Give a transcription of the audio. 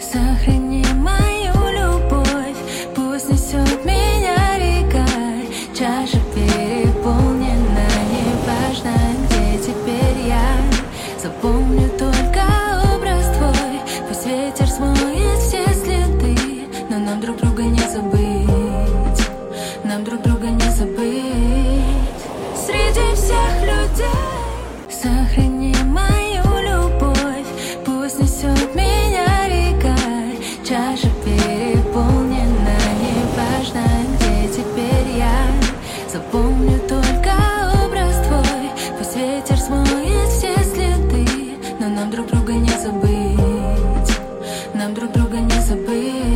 Сохрани мою любовь, пусть несет меня река. Чаша переполнена, неважно, где теперь я. Запомню только образ твой, пусть ветер смоет все следы. Но нам друг друга не забыть, нам друг друга не забыть. Среди всех людей сохрани мою любовь, пусть несет меня река. Чаша переполнена, неважно, где теперь я. Запомню только образ твой, пусть ветер смоет все следы. Но нам друг друга не забыть, нам друг друга не забыть.